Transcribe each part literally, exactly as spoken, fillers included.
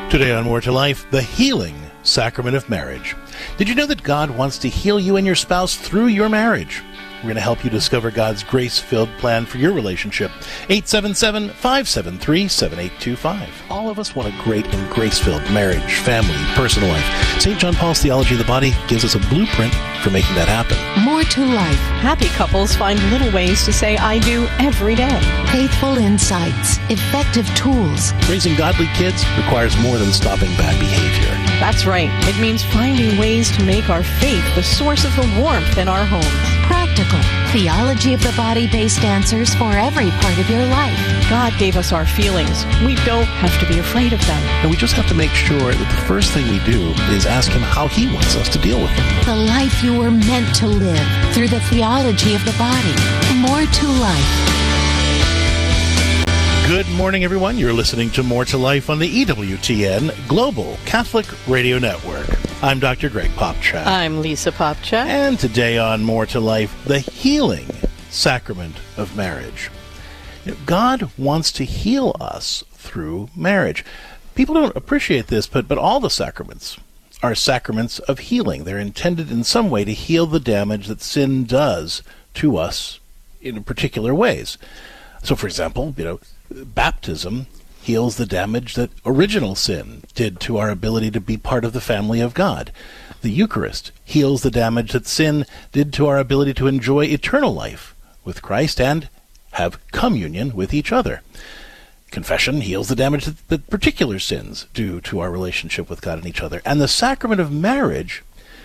Today on More to Life, the healing sacrament of marriage. Did you know that God wants to heal you and your spouse through your marriage? We're going to help you discover God's grace-filled plan for your relationship. eight seven seven, five seven three, seven eight two five. All of us want a great and grace-filled marriage, family, personal life. Saint John Paul's Theology of the Body gives us a blueprint for making that happen. More to life. Happy couples find little ways to say I do every day. Faithful insights. Effective tools. Raising godly kids requires more than stopping bad behavior. That's right. It means finding ways to make our faith the source of the warmth in our homes. Practical. Theology of the body-based answers for every part of your life. God gave us our feelings. We don't have to be afraid of them. And we just have to make sure that the first thing we do is ask Him how He wants us to deal with them. The life you were meant to live through the theology of the body. More to life. Good morning, everyone. You're listening to More to Life on the E W T N Global Catholic Radio Network. I'm Doctor Greg Popcak. I'm Lisa Popcak. And today on More to Life, the healing sacrament of marriage. You know, God wants to heal us through marriage. People don't appreciate this, but, but all the sacraments are sacraments of healing. They're intended in some way to heal the damage that sin does to us in particular ways. So, for example, you know, baptism heals the damage that original sin did to our ability to be part of the family of God. The Eucharist heals the damage that sin did to our ability to enjoy eternal life with Christ and have communion with each other. Confession heals the damage that, that particular sins do to our relationship with God and each other. And the sacrament of marriage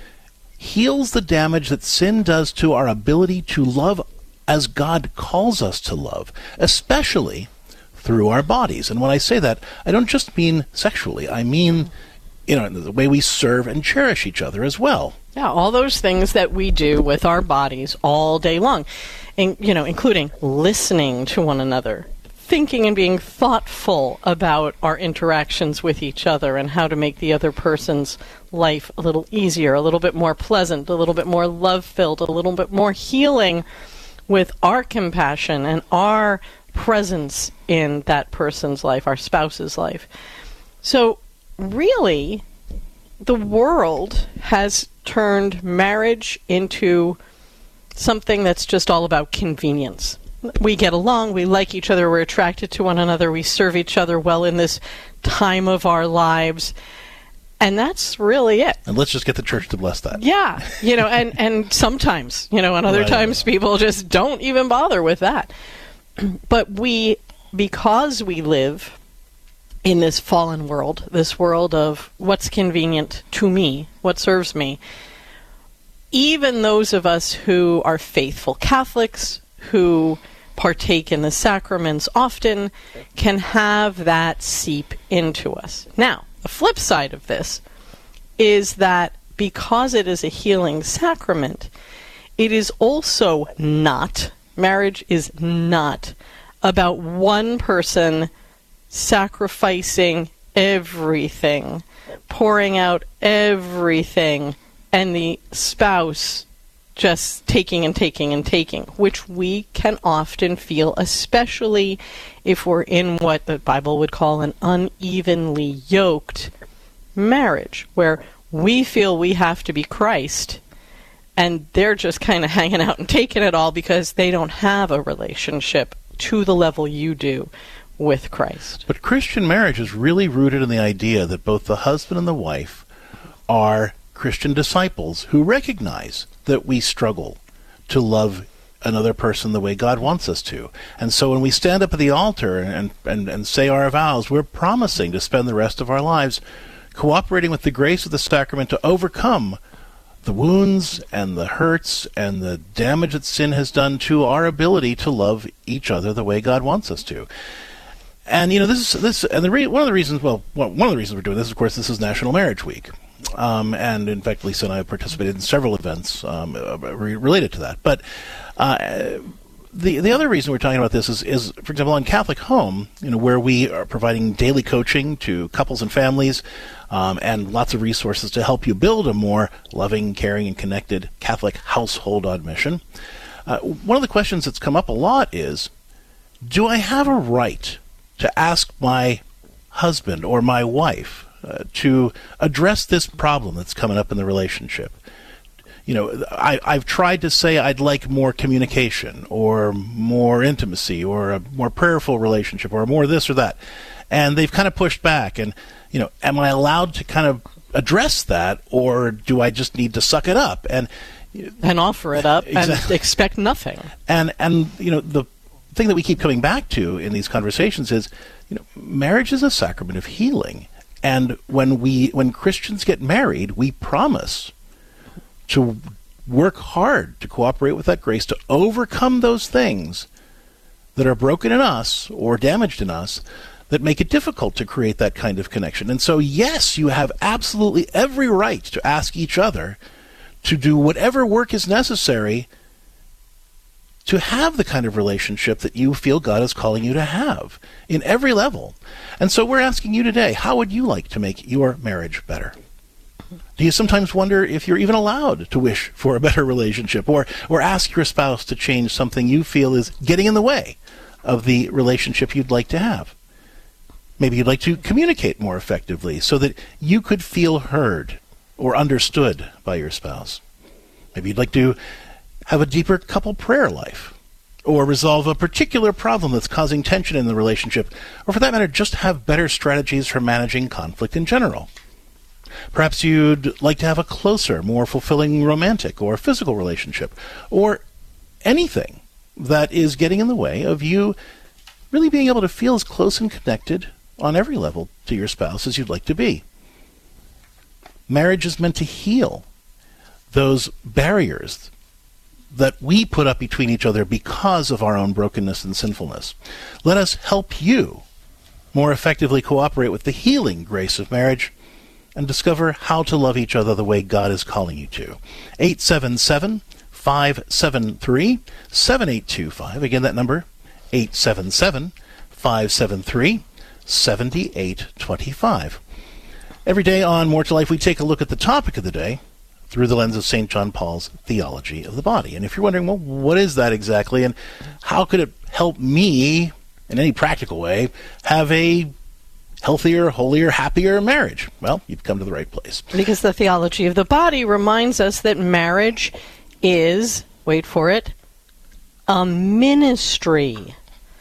heals the damage that sin does to our ability to love as God calls us to love, especially through our bodies. And when I say that, I don't just mean sexually. I mean, you know, the way we serve and cherish each other as well. Yeah, all those things that we do with our bodies all day long, and, you know, including listening to one another, thinking and being thoughtful about our interactions with each other and how to make the other person's life a little easier, a little bit more pleasant, a little bit more love-filled, a little bit more healing with our compassion and our presence in that person's life, our spouse's life. So really, the world has turned marriage into something that's just all about convenience. We get along, we like each other, we're attracted to one another, we serve each other well in this time of our lives. And that's really it. And let's just get the church to bless that. Yeah. You know, and, and sometimes, you know, and other right. times people just don't even bother with that. But we, because we live in this fallen world, this world of what's convenient to me, what serves me, even those of us who are faithful Catholics, who partake in the sacraments often, can have that seep into us. Now, the flip side of this is that because it is a healing sacrament, it is also not, marriage is not about one person sacrificing everything, pouring out everything, and the spouse just taking and taking and taking, which we can often feel, especially if we're in what the Bible would call an unevenly yoked marriage, where we feel we have to be Christ, and they're just kind of hanging out and taking it all because they don't have a relationship to the level you do with Christ. But Christian marriage is really rooted in the idea that both the husband and the wife are Christian disciples who recognize that we struggle to love another person the way God wants us to. And so when we stand up at the altar and, and, and say our vows, we're promising to spend the rest of our lives cooperating with the grace of the sacrament to overcome the wounds and the hurts and the damage that sin has done to our ability to love each other the way God wants us to. And, you know, this is, this, and the re- one of the reasons, well, one of the reasons we're doing this, of course, this is National Marriage Week. Um, and in fact, Lisa and I have participated in several events um, re- related to that. But uh, the the other reason we're talking about this is, is, for example, on Catholic Home, you know, where we are providing daily coaching to couples and families, um, and lots of resources to help you build a more loving, caring, and connected Catholic household on mission. Uh, one of the questions that's come up a lot is, do I have a right to ask my husband or my wife uh, to address this problem that's coming up in the relationship. You know, I, I've tried to say I'd like more communication or more intimacy or a more prayerful relationship or more this or that. And they've kind of pushed back. And, you know, am I allowed to kind of address that, or do I just need to suck it up? And and offer it up exactly. and expect nothing. And, and, you know, the thing that we keep coming back to in these conversations is, you know, marriage is a sacrament of healing. And when we, when Christians get married, we promise to work hard to cooperate with that grace to overcome those things that are broken in us or damaged in us that make it difficult to create that kind of connection. And so, yes, you have absolutely every right to ask each other to do whatever work is necessary to have the kind of relationship that you feel God is calling you to have in every level. And so we're asking you today, how would you like to make your marriage better? Do you sometimes wonder if you're even allowed to wish for a better relationship, or, or ask your spouse to change something you feel is getting in the way of the relationship you'd like to have? Maybe you'd like to communicate more effectively so that you could feel heard or understood by your spouse. Maybe you'd like to have a deeper couple prayer life, or resolve a particular problem that's causing tension in the relationship, or for that matter, just have better strategies for managing conflict in general. Perhaps you'd like to have a closer, more fulfilling romantic or physical relationship, or anything that is getting in the way of you really being able to feel as close and connected on every level to your spouse as you'd like to be. Marriage is meant to heal those barriers that we put up between each other because of our own brokenness and sinfulness. Let us help you more effectively cooperate with the healing grace of marriage and discover how to love each other the way God is calling you to. eight seven seven, five seven three, seven eight two five. Again, that number, eight seven seven, five seven three, seven eight two five. Every day on More to Life, we take a look at the topic of the day through the lens of Saint John Paul's theology of the body. And if you're wondering, well, what is that exactly, and how could it help me, in any practical way, have a healthier, holier, happier marriage? Well, you've come to the right place. Because the theology of the body reminds us that marriage is, wait for it, a ministry.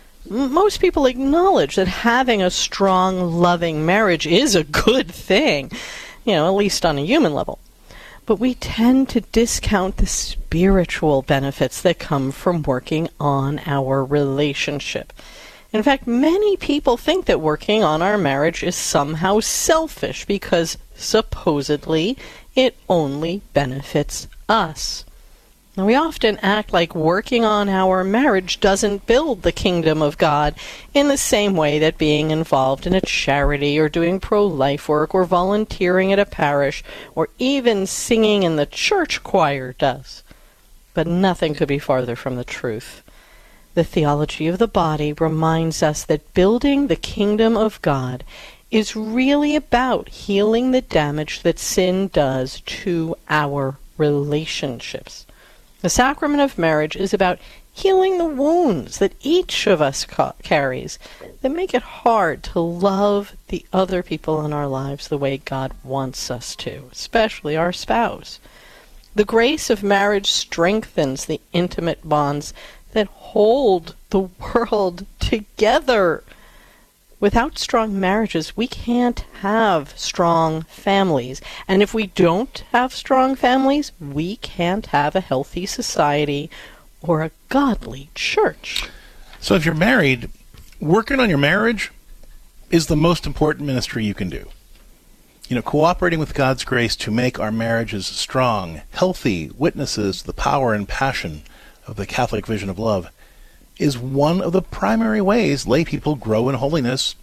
Most people acknowledge that having a strong, loving marriage is a good thing, you know, at least on a human level. But we tend to discount the spiritual benefits that come from working on our relationship. In fact, many people think that working on our marriage is somehow selfish because supposedly it only benefits us. Now, we often act like working on our marriage doesn't build the kingdom of God in the same way that being involved in a charity or doing pro-life work or volunteering at a parish or even singing in the church choir does. But nothing could be farther from the truth. The theology of the body reminds us that building the kingdom of God is really about healing the damage that sin does to our relationships. The sacrament of marriage is about healing the wounds that each of us ca- carries that make it hard to love the other people in our lives the way God wants us to, especially our spouse. The grace of marriage strengthens the intimate bonds that hold the world together. Without strong marriages, we can't have strong families. And if we don't have strong families, we can't have a healthy society or a godly church. So if you're married, working on your marriage is the most important ministry you can do. You know, cooperating with God's grace to make our marriages strong, healthy witnesses to the power and passion of the Catholic vision of love is one of the primary ways lay people grow in holiness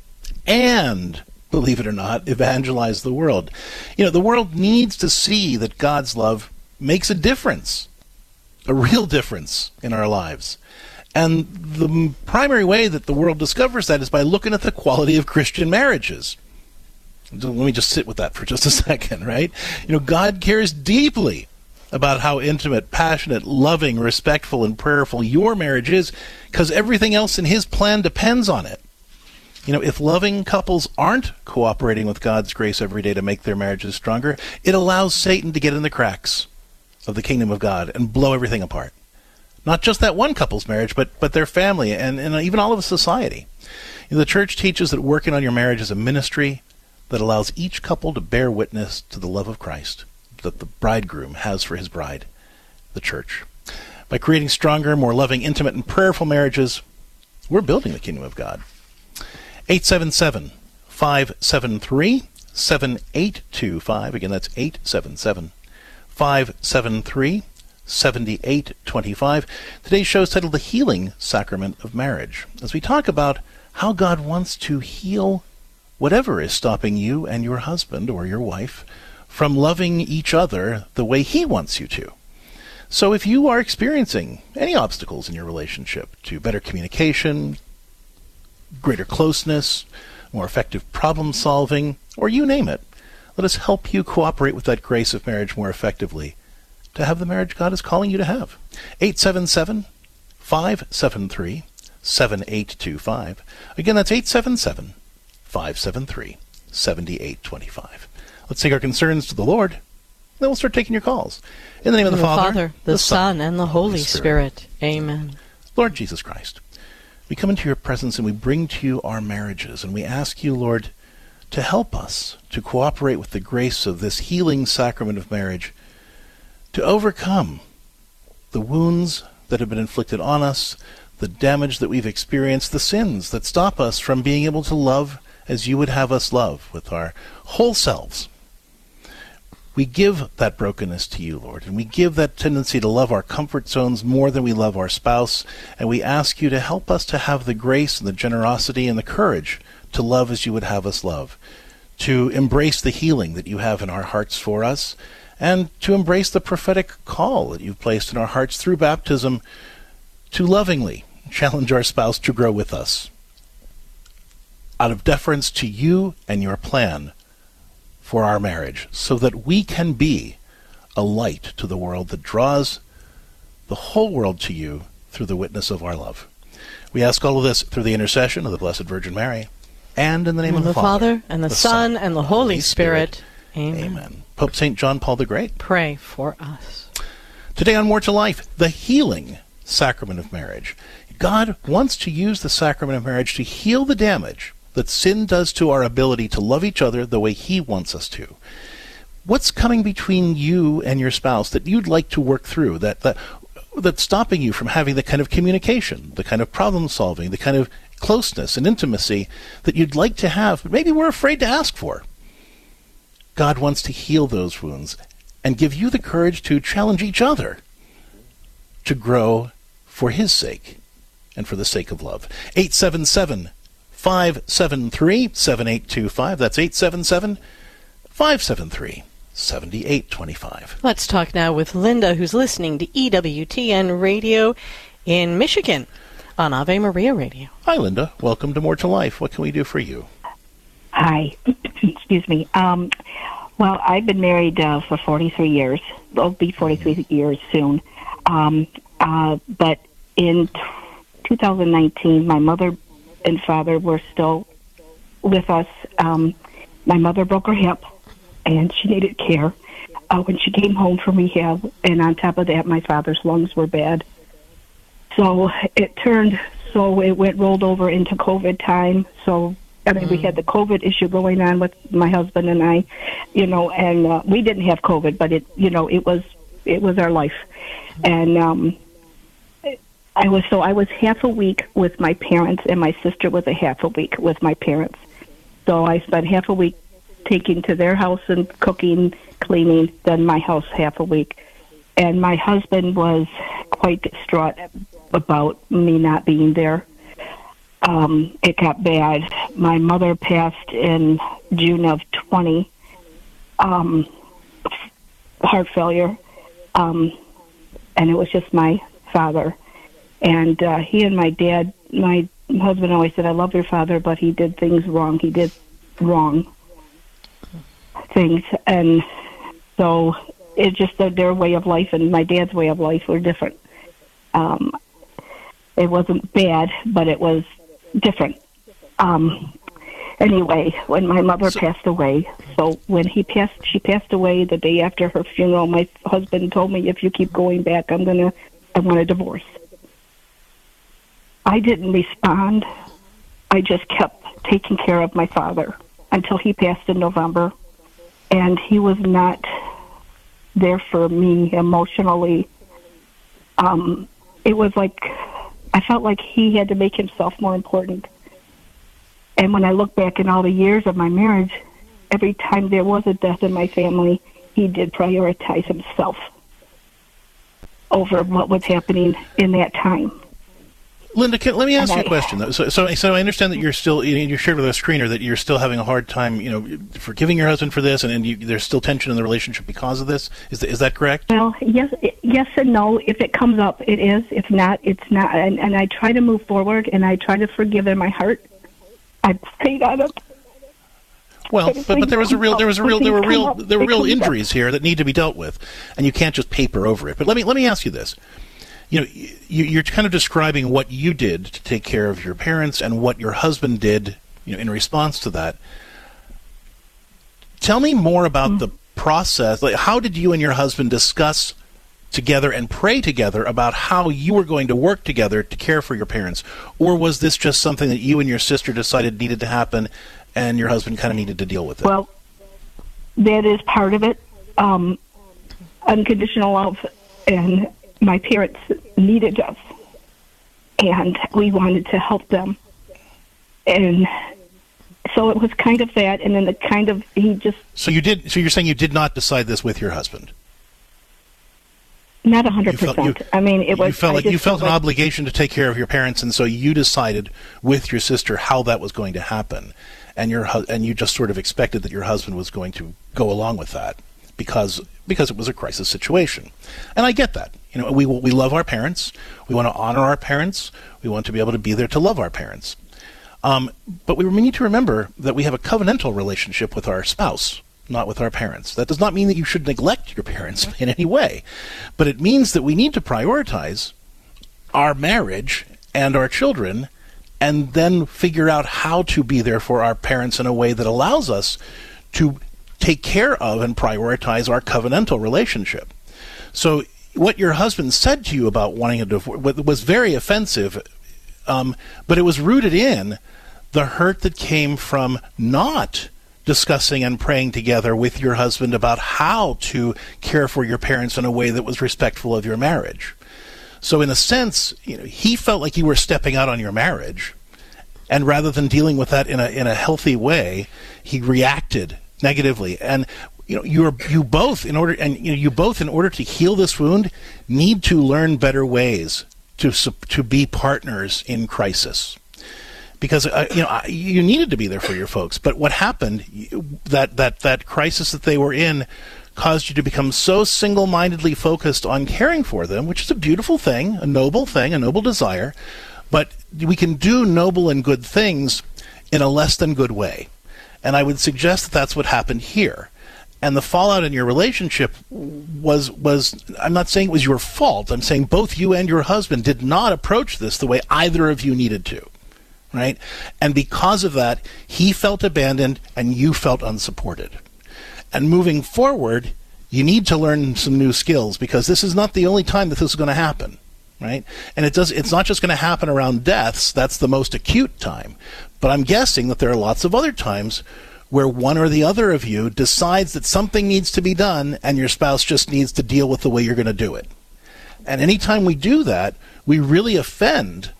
and, believe it or not, evangelize the world. You know, the world needs to see that God's love makes a difference, a real difference in our lives. And the primary way that the world discovers that is by looking at the quality of Christian marriages. Let me just sit with that for just a second, right? You know, God cares deeply about how intimate, passionate, loving, respectful, and prayerful your marriage is, because everything else in His plan depends on it. You know, if loving couples aren't cooperating with God's grace every day to make their marriages stronger, it allows Satan to get in the cracks of the kingdom of God and blow everything apart. Not just that one couple's marriage, but but their family and, and even all of society. You know, the church teaches that working on your marriage is a ministry that allows each couple to bear witness to the love of Christ that the bridegroom has for his bride, the church. By creating stronger, more loving, intimate, and prayerful marriages, we're building the kingdom of God. eight seven seven, five seven three, seven eight two five. Again, that's eight seven seven, five seven three, seven eight two five. Today's show is titled The Healing Sacrament of Marriage, as we talk about how God wants to heal whatever is stopping you and your husband or your wife from loving each other the way he wants you to. So if you are experiencing any obstacles in your relationship to better communication, greater closeness, more effective problem solving, or you name it, let us help you cooperate with that grace of marriage more effectively to have the marriage God is calling you to have. eight seven seven, five seven three, seven eight two five. Again, that's eight seven seven, five seven three, seven eight two five. Let's take our concerns to the Lord, then we'll start taking your calls. In the name of the, the Father, Father, the, the Son, Son, and the Holy Spirit. Spirit. Amen. Lord Jesus Christ, we come into your presence and we bring to you our marriages, and we ask you, Lord, to help us to cooperate with the grace of this healing sacrament of marriage, to overcome the wounds that have been inflicted on us, the damage that we've experienced, the sins that stop us from being able to love as you would have us love with our whole selves. We give that brokenness to you, Lord, and we give that tendency to love our comfort zones more than we love our spouse, and we ask you to help us to have the grace and the generosity and the courage to love as you would have us love, to embrace the healing that you have in our hearts for us, and to embrace the prophetic call that you've placed in our hearts through baptism to lovingly challenge our spouse to grow with us, out of deference to you and your plan for our marriage, so that we can be a light to the world that draws the whole world to you through the witness of our love. We ask all of this through the intercession of the Blessed Virgin Mary, and in the name and of the, the Father, Father, and the, the Son, and the Holy, Holy Spirit. Spirit. Amen. Amen. Pope Saint John Paul the Great, pray for us. Today on More to Life, the healing sacrament of marriage. God wants to use the sacrament of marriage to heal the damage that sin does to our ability to love each other the way he wants us to. What's coming between you and your spouse that you'd like to work through, that, that that's stopping you from having the kind of communication, the kind of problem solving, the kind of closeness and intimacy that you'd like to have, but maybe we're afraid to ask for? God wants to heal those wounds and give you the courage to challenge each other to grow for his sake and for the sake of love. eight seven seven, five seven three, seven eight two five. That's eight seven seven, five seven three, seven eight two five. Let's talk now with Linda, who's listening to E W T N Radio in Michigan on Ave Maria Radio. Hi, Linda. Welcome to More to Life. What can we do for you? Hi. Excuse me. Um, well, I've been married uh, for forty-three years. I'll be forty-three years soon. Um, uh, but in t- two thousand nineteen, my mother and father were still with us. Um, my mother broke her hip, and she needed care uh, when she came home from rehab. And on top of that, my father's lungs were bad. So it turned, so it went rolled over into COVID time. So, I mean, mm. we had the COVID issue going on with my husband and I, you know, and uh, we didn't have COVID, but it, you know, it was, it was our life. And, um, I was so I was half a week with my parents, and my sister was a half a week with my parents. So I spent half a week taking to their house and cooking, cleaning, then my house half a week. And my husband was quite distraught about me not being there. Um, it got bad. My mother passed in June of twenty, um, heart failure, um, and it was just my father. And uh, he and my dad, my husband always said, I love your father, but he did things wrong. He did wrong things. And so it's just that their way of life and my dad's way of life were different. Um, it wasn't bad, but it was different. um, anyway, when my mother So- passed away, so when he passed, she passed away the day after her funeral. My husband told me, "If you keep going back, I'm gonna, I want a divorce." I didn't respond. I just kept taking care of my father until he passed in November, and he was not there for me emotionally. Um, it was like I felt like he had to make himself more important. And when I look back in all the years of my marriage, every time there was a death in my family, he did prioritize himself over what was happening in that time. Linda, can, let me ask And you a I- question. Though. So, so, so I understand that you're still you, you shared with our screener that you're still having a hard time, you know, forgiving your husband for this, and, and you, there's still tension in the relationship because of this. Is that, is that correct? Well, yes, yes and no. If it comes up, it is. If not, it's not. And, and I try to move forward, and I try to forgive in my heart. I prayed on it. Well, but, but there was a real, there was a real, there were real, Come up, there were it real comes up. injuries here that need to be dealt with, and you can't just paper over it. But let me let me ask you this: you know, you, you're kind of describing what you did to take care of your parents and what your husband did, you know, in response to that. Tell me more about Mm-hmm. the process. Like, how did you and your husband discuss together and pray together about how you were going to work together to care for your parents, or was this just something that you and your sister decided needed to happen, and your husband kind of needed to deal with it? Well, that is part of it. Um, unconditional love, and my parents needed us, and we wanted to help them. And so it was kind of that, and then the kind of, he just, So you did. So you're saying you did not decide this with your husband? not a hundred You felt- percent. you- I mean, it was. You felt I like you just felt an like- obligation to take care of your parents, and so you decided with your sister how that was going to happen, and your hu- and you just sort of expected that your husband was going to go along with that because because it was a crisis situation, and I get that. You know, we we love our parents, we want to honor our parents, we want to be able to be there to love our parents, um, but we need to remember that we have a covenantal relationship with our spouse, not with our parents. That does not mean that you should neglect your parents in any way, but it means that we need to prioritize our marriage and our children, and then figure out how to be there for our parents in a way that allows us to take care of and prioritize our covenantal relationship. So what your husband said to you about wanting a divorce was very offensive, um, but it was rooted in the hurt that came from not discussing and praying together with your husband about how to care for your parents in a way that was respectful of your marriage. So in a sense, you know, he felt like you were stepping out on your marriage, and rather than dealing with that in a in a healthy way, he reacted negatively. And you know, you're you both in order and you know, you both in order to heal this wound need to learn better ways to sup- to be partners in crisis. Because uh, you know I- you needed to be there for your folks, but what happened, you- that that that crisis that they were in, caused you to become so single-mindedly focused on caring for them, which is a beautiful thing, a noble thing, a noble desire. But we can do noble and good things in a less than good way, and I would suggest that that's what happened here. And the fallout in your relationship was was I'm not saying it was your fault. I'm saying both you and your husband did not approach this the way either of you needed to. Right? And because of that, he felt abandoned and you felt unsupported. And moving forward, you need to learn some new skills, because this is not the only time that this is going to happen. Right? And it does it's not just going to happen around deaths. That's the most acute time. But I'm guessing that there are lots of other times where one or the other of you decides that something needs to be done and your spouse just needs to deal with the way you're going to do it. And anytime we do that, we really offend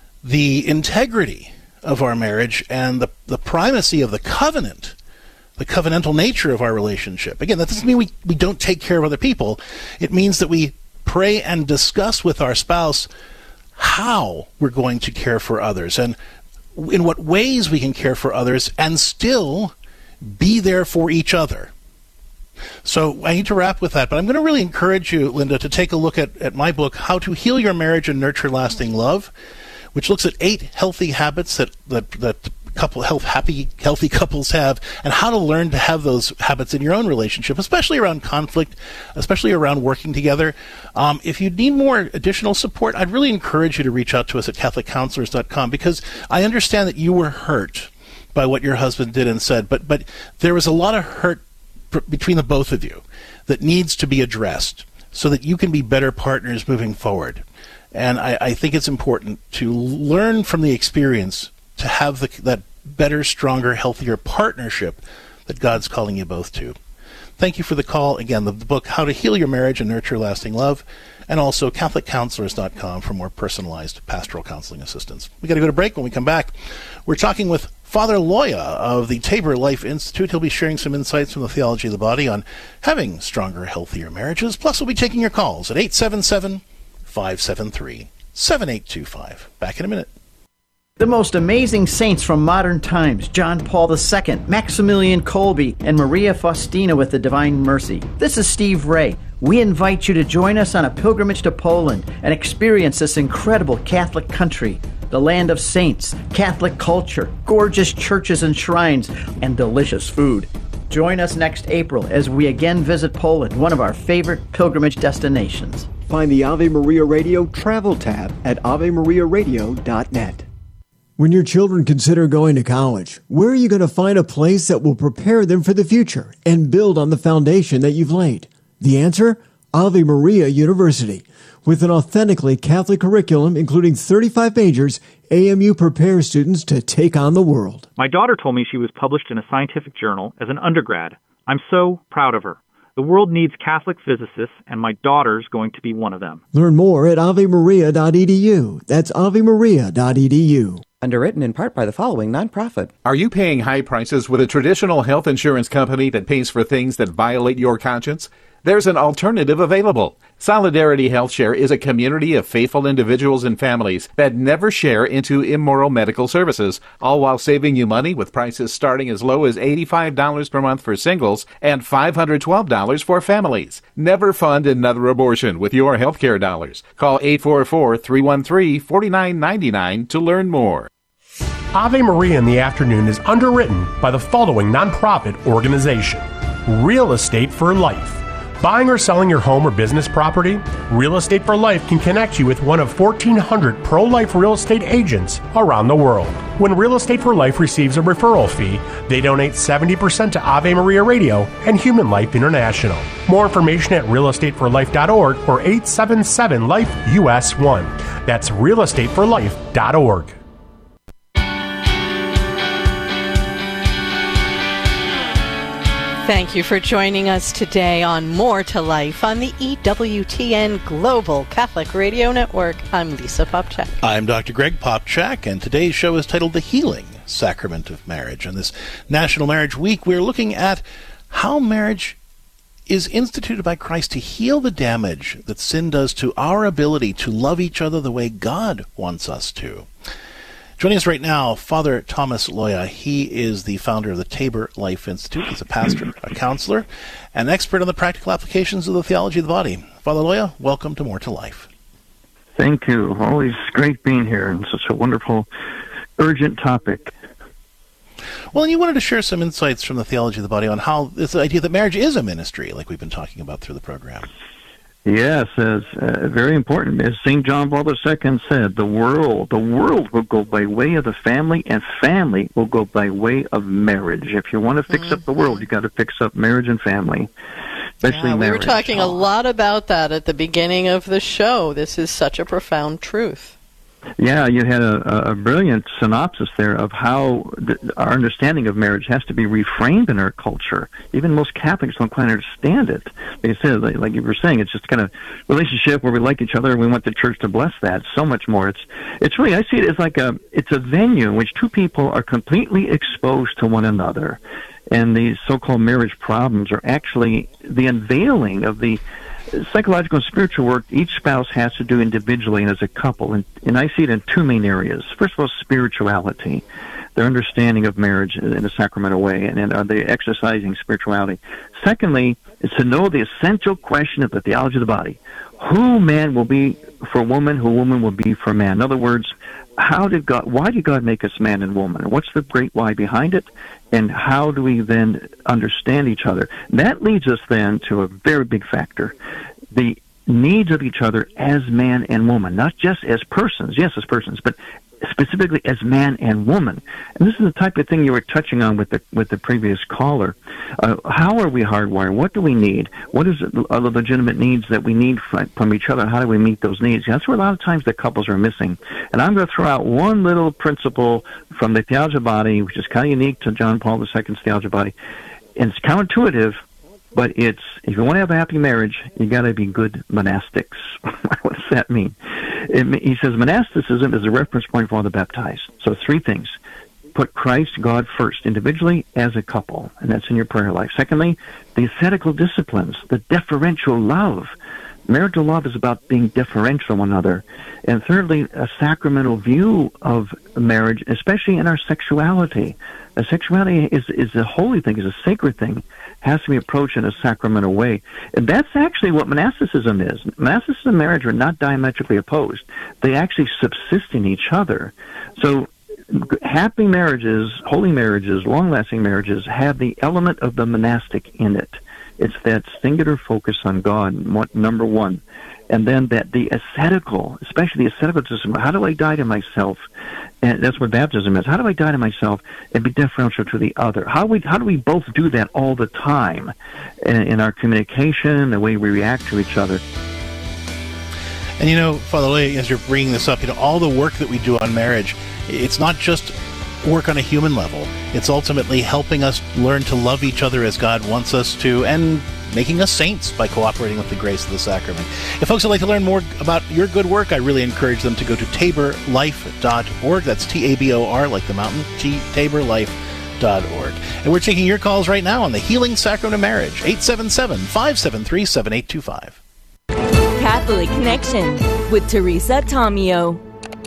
the integrity of our marriage and the, the primacy of the covenant, the covenantal nature of our relationship. Again, that doesn't mean we, we don't take care of other people. It means that we pray and discuss with our spouse how we're going to care for others and in what ways we can care for others and still be there for each other. So I need to wrap with that, but I'm going to really encourage you, Linda, to take a look at, at my book, How to Heal Your Marriage and Nurture Lasting Love, which looks at eight healthy habits that, that, that couple health happy healthy couples have, and how to learn to have those habits in your own relationship, especially around conflict, especially around working together. Um, if you need more additional support, I'd really encourage you to reach out to us at Catholic Counselors dot com, because I understand that you were hurt by what your husband did and said, but but there was a lot of hurt pr- between the both of you that needs to be addressed so that you can be better partners moving forward. And I, I think it's important to learn from the experience to have the, that better, stronger, healthier partnership that God's calling you both to. Thank you for the call. Again, the, the book, How to Heal Your Marriage and Nurture Lasting Love, and also Catholic Counselors dot com for more personalized pastoral counseling assistance. We got to go to break. When we come back, we're talking with Father Loya of the Tabor Life Institute. He'll be sharing some insights from the theology of the body on having stronger, healthier marriages. Plus, we'll be taking your calls at eight seven seven, five seven three, seven eight two five. Back in a minute. The most amazing saints from modern times, John Paul the Second, Maximilian Kolbe, and Maria Faustina with the Divine Mercy. This is Steve Ray. We invite you to join us on a pilgrimage to Poland and experience this incredible Catholic country, the land of saints, Catholic culture, gorgeous churches and shrines, and delicious food. Join us next April as we again visit Poland, one of our favorite pilgrimage destinations. Find the Ave Maria Radio travel tab at ave maria radio dot net. When your children consider going to college, where are you going to find a place that will prepare them for the future and build on the foundation that you've laid? The answer? Ave Maria University. With an authentically Catholic curriculum including thirty-five majors, A M U prepares students to take on the world. My daughter told me she was published in a scientific journal as an undergrad. I'm so proud of her. The world needs Catholic physicists, and my daughter's going to be one of them. Learn more at ave maria dot e d u. That's ave maria dot e d u. Underwritten in part by the following nonprofit. Are you paying high prices with a traditional health insurance company that pays for things that violate your conscience? There's an alternative available. Solidarity HealthShare is a community of faithful individuals and families that never share into immoral medical services, all while saving you money with prices starting as low as eighty-five dollars per month for singles and five hundred twelve dollars for families. Never fund another abortion with your healthcare dollars. Call eight four four, three one three, four nine nine nine to learn more. Ave Maria in the Afternoon is underwritten by the following nonprofit organization: Real Estate for Life. Buying or selling your home or business property? Real Estate for Life can connect you with one of fourteen hundred pro-life real estate agents around the world. When Real Estate for Life receives a referral fee, they donate seventy percent to Ave Maria Radio and Human Life International. More information at real estate for life dot org or eight seven seven, life U S one. That's real estate for life dot org. Thank you for joining us today on More to Life on the E W T N Global Catholic Radio Network. I'm Lisa Popchak. I'm Doctor Greg Popchak, and today's show is titled The Healing Sacrament of Marriage. And this National Marriage Week, we're looking at how marriage is instituted by Christ to heal the damage that sin does to our ability to love each other the way God wants us to. Joining us right now, Father Thomas Loya. He is the founder of the Tabor Life Institute. He's a pastor, a counselor, and an expert on the practical applications of the theology of the body. Father Loya, welcome to More to Life. Thank you. Always great being here and such a wonderful, urgent topic. Well, and you wanted to share some insights from the theology of the body on how this idea that marriage is a ministry, like we've been talking about through the program. Yes, as uh, very important. As Saint John Paul the Second said, the world, the world will go by way of the family, and family will go by way of marriage. If you want to fix mm-hmm. up the world, you got to fix up marriage and family, especially yeah, marriage. We were talking oh. a lot about that at the beginning of the show. This is such a profound truth. Yeah, you had a, a brilliant synopsis there of how the, our understanding of marriage has to be reframed in our culture. Even most Catholics don't quite understand it. Like I said, like, like you were saying, it's just kind of relationship where we like each other and we want the church to bless that. So much more. It's it's really, I see it as like a it's a venue in which two people are completely exposed to one another, and these so-called marriage problems are actually the unveiling of the psychological and spiritual work each spouse has to do individually and as a couple. And, and I see it in two main areas. First of all, spirituality, their understanding of marriage in a sacramental way, and, and are they exercising spirituality? Secondly, is to know the essential question of the theology of the body. Who man will be for woman, who woman will be for man. In other words, how did God, why did God make us man and woman? What's the great why behind it? And how do we then understand each other? That leads us then to a very big factor, the needs of each other as man and woman, not just as persons, yes, as persons, but specifically as man and woman. And this is the type of thing you were touching on with the with the previous caller. Uh, how are we hardwired? What do we need? What is it, are the legitimate needs that we need from, from each other? How do we meet those needs? That's where a lot of times the couples are missing. And I'm going to throw out one little principle from the Theology of the Body, which is kind of unique to John Paul the Second's Theology of the Body. And it's counterintuitive, but it's, if you want to have a happy marriage, you got to be good monastics. What does that mean? It, he says monasticism is a reference point for all the baptized. So three things. Put Christ, God first, individually, as a couple, and that's in your prayer life. Secondly, the ascetical disciplines, the deferential love. Marital love is about being deferential to one another. And thirdly, a sacramental view of marriage, especially in our sexuality. A sexuality is, is a holy thing, is a sacred thing, has to be approached in a sacramental way. And that's actually what monasticism is. Monasticism and marriage are not diametrically opposed. They actually subsist in each other. So happy marriages, holy marriages, long-lasting marriages have the element of the monastic in it. It's that singular focus on God, number one. And then that the ascetical, especially the ascetical system, how do I die to myself? And that's what baptism is. How do I die to myself and be deferential to the other? How, we, how do we both do that all the time in, in our communication, the way we react to each other? And you know, Father Loya, as you're bringing this up, you know, all the work that we do on marriage, it's not just work on a human level. It's ultimately helping us learn to love each other as God wants us to, and making us saints by cooperating with the grace of the sacrament. If folks would like to learn more about your good work, I really encourage them to go to tabor life dot org. That's T A B O R, like the mountain, T tabor life dot org. And we're taking your calls right now on the Healing Sacrament of Marriage, eight seven seven, five seven three, seven eight two five. Catholic Connection with Teresa Tomeo.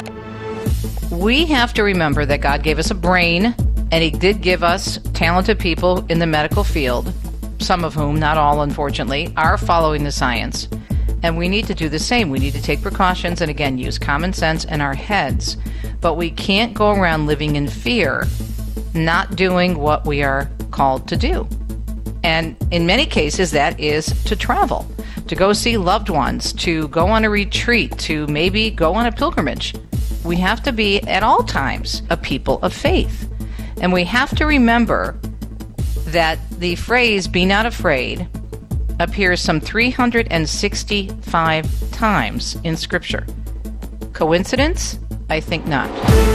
We have to remember that God gave us a brain, and He did give us talented people in the medical field, some of whom, not all unfortunately, are following the science. And we need to do the same. We need to take precautions and, again, use common sense in our heads. But we can't go around living in fear, not doing what we are called to do. And in many cases, that is to travel, to go see loved ones, to go on a retreat, to maybe go on a pilgrimage. We have to be, at all times, a people of faith. And we have to remember that the phrase, be not afraid, appears some three hundred sixty-five times in Scripture. Coincidence? I think not.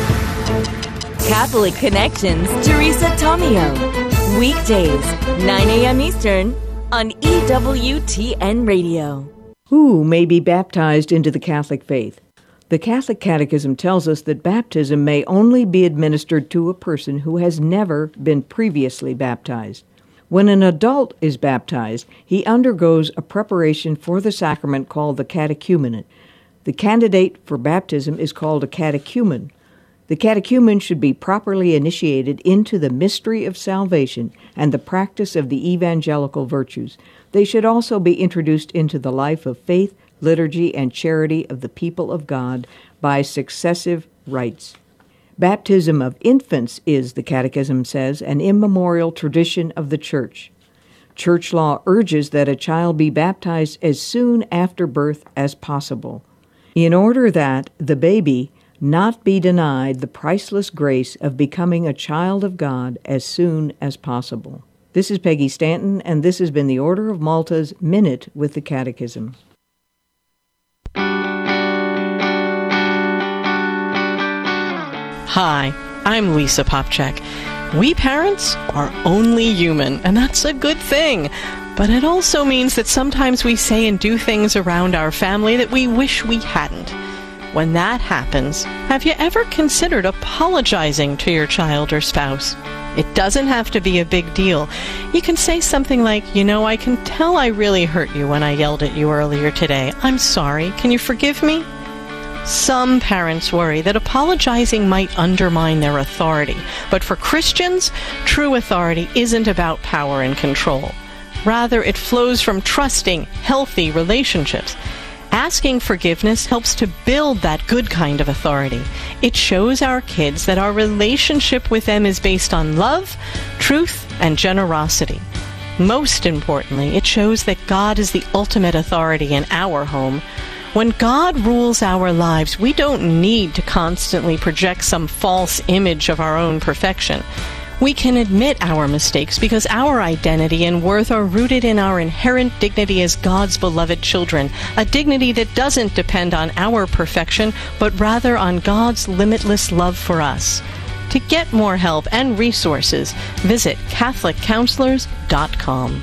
Catholic Connections, Teresa Tomeo. Weekdays, nine a.m. Eastern, on E W T N Radio. Who may be baptized into the Catholic faith? The Catholic Catechism tells us that baptism may only be administered to a person who has never been previously baptized. When an adult is baptized, he undergoes a preparation for the sacrament called the catechumenate. The candidate for baptism is called a catechumen. The catechumen should be properly initiated into the mystery of salvation and the practice of the evangelical virtues. They should also be introduced into the life of faith, liturgy, and charity of the people of God by successive rites. Baptism of infants is, the Catechism says, an immemorial tradition of the Church. Church law urges that a child be baptized as soon after birth as possible, in order that the baby not be denied the priceless grace of becoming a child of God as soon as possible. This is Peggy Stanton, and this has been the Order of Malta's Minute with the Catechism. Hi, I'm Lisa Popchak. We parents are only human, and that's a good thing. But it also means that sometimes we say and do things around our family that we wish we hadn't. When that happens, have you ever considered apologizing to your child or spouse? It doesn't have to be a big deal. You can say something like, you know, I can tell I really hurt you when I yelled at you earlier today. I'm sorry. Can you forgive me? Some parents worry that apologizing might undermine their authority. But for Christians, true authority isn't about power and control. Rather, it flows from trusting, healthy relationships. Asking forgiveness helps to build that good kind of authority. It shows our kids that our relationship with them is based on love, truth, and generosity. Most importantly, it shows that God is the ultimate authority in our home. When God rules our lives, we don't need to constantly project some false image of our own perfection. We can admit our mistakes because our identity and worth are rooted in our inherent dignity as God's beloved children, a dignity that doesn't depend on our perfection, but rather on God's limitless love for us. To get more help and resources, visit Catholic Counselors dot com.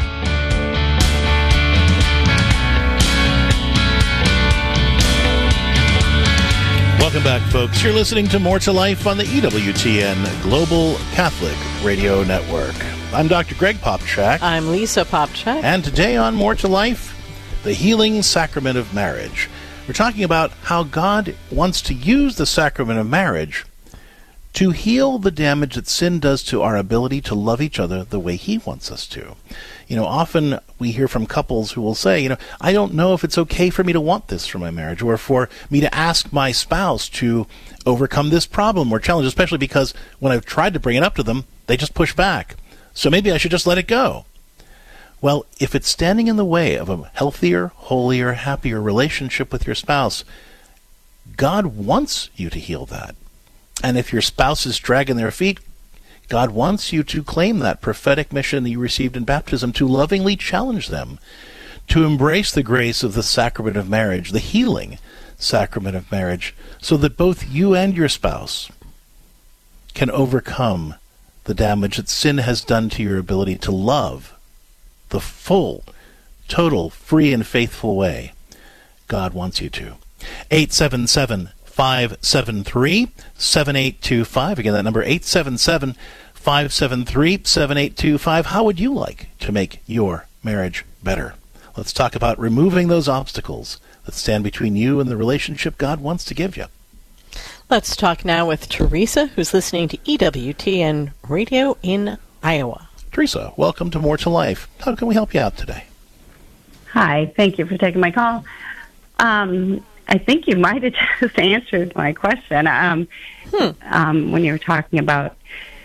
Welcome back, folks. You're listening to More to Life on the E W T N Global Catholic Radio Network. I'm Doctor Greg Popchak. I'm Lisa Popchak. And today on More to Life, the healing sacrament of marriage. We're talking about how God wants to use the sacrament of marriage to heal the damage that sin does to our ability to love each other the way He wants us to. You know, often we hear from couples who will say, you know, I don't know if it's okay for me to want this for my marriage, or for me to ask my spouse to overcome this problem or challenge, especially because when I've tried to bring it up to them, they just push back. So maybe I should just let it go. Well, if it's standing in the way of a healthier, holier, happier relationship with your spouse, God wants you to heal that. And if your spouse is dragging their feet, God wants you to claim that prophetic mission that you received in baptism, to lovingly challenge them, to embrace the grace of the sacrament of marriage, the healing sacrament of marriage, so that both you and your spouse can overcome the damage that sin has done to your ability to love the full, total, free, and faithful way God wants you to. eight seven seven, five seven three, seven eight two five. Again, that number, eight seven seven, five seven three, seven eight two five. How would you like to make your marriage better? Let's talk about removing those obstacles that stand between you and the relationship God wants to give you. Let's talk now with Teresa, who's listening to E W T N Radio in Iowa. Teresa, welcome to More to Life. How can we help you out today? Hi, thank you for taking my call. Um, I think you might have just answered my question um, hmm. um, when you were talking about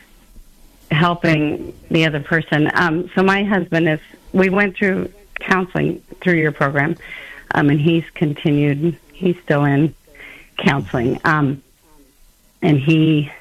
helping the other person. Um, so my husband is, we went through counseling through your program, um, and he's continued, he's still in counseling. Um, and he,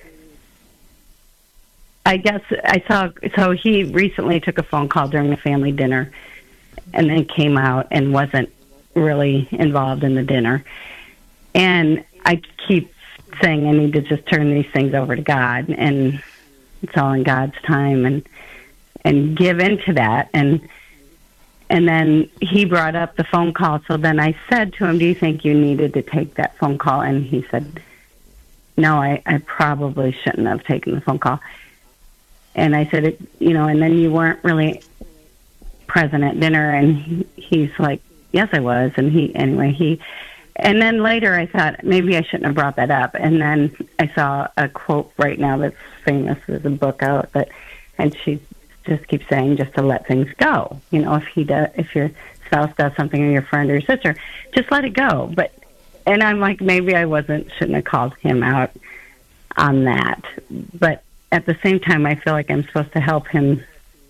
I guess I saw, so he recently took a phone call during a family dinner and then came out and wasn't really involved in the dinner. And I keep saying I need to just turn these things over to God, and it's all in God's time, and and give into that. And and then he brought up the phone call. So then I said to him, do you think you needed to take that phone call? And he said, no, I, I probably shouldn't have taken the phone call. And I said, it, you know, and then you weren't really present at dinner. And he, he's like, yes, I was. And he, anyway, he, and then later I thought maybe I shouldn't have brought that up. And then I saw a quote right now that's famous. There's a book out that, and she just keeps saying just to let things go. You know, if he does, if your spouse does something, or your friend or your sister, just let it go. But, and I'm like, maybe I wasn't, shouldn't have called him out on that. But at the same time, I feel like I'm supposed to help him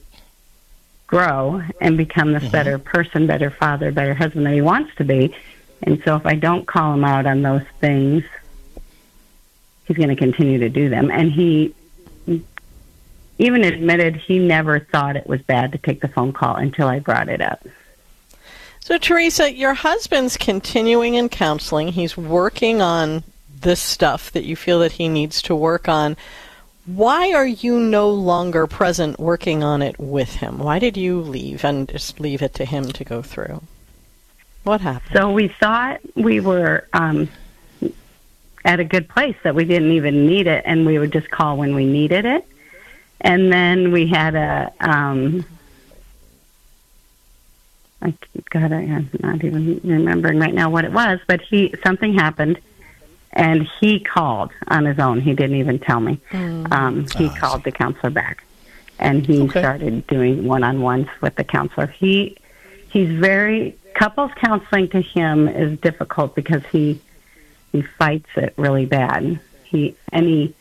grow and become this mm-hmm. better person, better father, better husband that he wants to be. And so if I don't call him out on those things, he's going to continue to do them. And he even admitted he never thought it was bad to take the phone call until I brought it up. So, Teresa, your husband's continuing in counseling. He's working on this stuff that you feel that he needs to work on. Why are you no longer present working on it with him? Why did you leave and just leave it to him to go through? What happened? So we thought we were um, at a good place, that we didn't even need it, and we would just call when we needed it. And then we had a, um, I, God, I, I'm not even remembering right now what it was, but he something happened. And he called on his own. He didn't even tell me. Mm. Um, he oh, called the counselor back, and he okay. started doing one-on-ones with the counselor. He he's very couples counseling to him is difficult because he he fights it really bad. He and he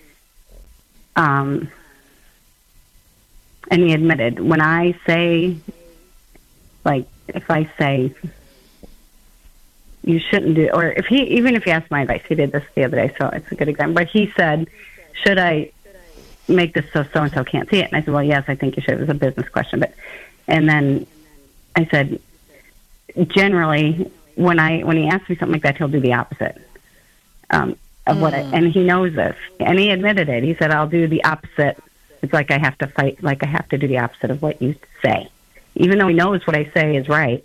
um and he admitted, when I say, like, if I say you shouldn't do, or if he, even if he asked my advice, he did this the other day, so it's a good example. But he said, should I make this so so and so can't see it? And I said, well, yes, I think you should. It was a business question, but and then I said, generally, when I when he asks me something like that, he'll do the opposite um, of mm. what I, and he knows this, and he admitted it. He said, I'll do the opposite. It's like I have to fight, like I have to do the opposite of what you say, even though he knows what I say is right.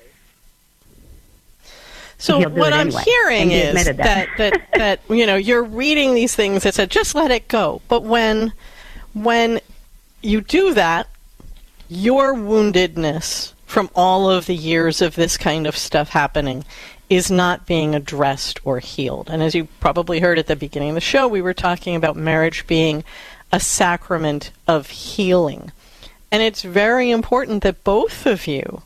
So what I'm anyway. hearing is that. That, that, that, you know, you're reading these things that said, just let it go. But when, when you do that, your woundedness from all of the years of this kind of stuff happening is not being addressed or healed. And as you probably heard at the beginning of the show, we were talking about marriage being a sacrament of healing. And it's very important that both of you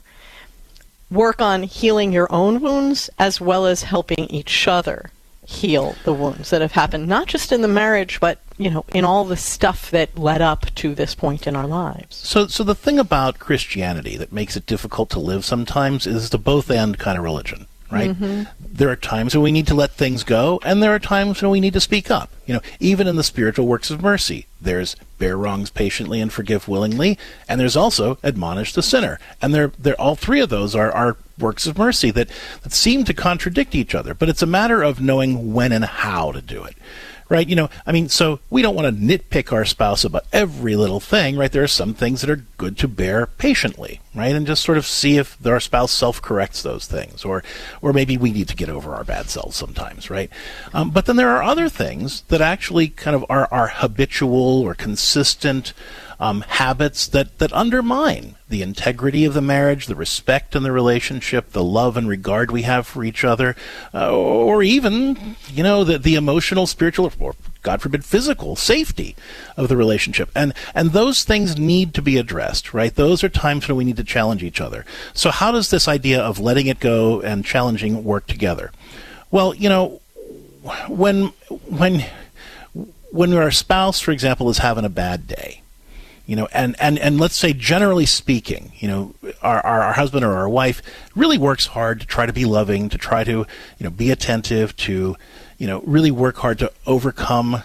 work on healing your own wounds as well as helping each other heal the wounds that have happened, not just in the marriage, but, you know, in all the stuff that led up to this point in our lives. So so the thing about Christianity that makes it difficult to live sometimes is the both-and kind of religion, right? Mm-hmm. There are times when we need to let things go, and there are times when we need to speak up. You know, even in the spiritual works of mercy, there's bear wrongs patiently and forgive willingly, and there's also admonish the sinner. And they're, they're, all three of those are, are works of mercy that, that seem to contradict each other. But it's a matter of knowing when and how to do it. Right? You know, I mean, so we don't want to nitpick our spouse about every little thing, right? There are some things that are good to bear patiently, right? And just sort of see if our spouse self-corrects those things, or or maybe we need to get over our bad selves sometimes, right? Um, but then there are other things that actually kind of are, are habitual or consistent um, habits that, that undermine the integrity of the marriage, the respect in the relationship, the love and regard we have for each other, uh, or even, you know, the, the emotional, spiritual, or God forbid, physical safety of the relationship. And and those things need to be addressed, right? Those are times when we need to challenge each other. So how does this idea of letting it go and challenging work together? Well, you know, when when when our spouse, for example, is having a bad day, you know, and, and, and let's say, generally speaking, you know, our, our, our husband or our wife really works hard to try to be loving, to try to, you know, be attentive, to, you know, really work hard to overcome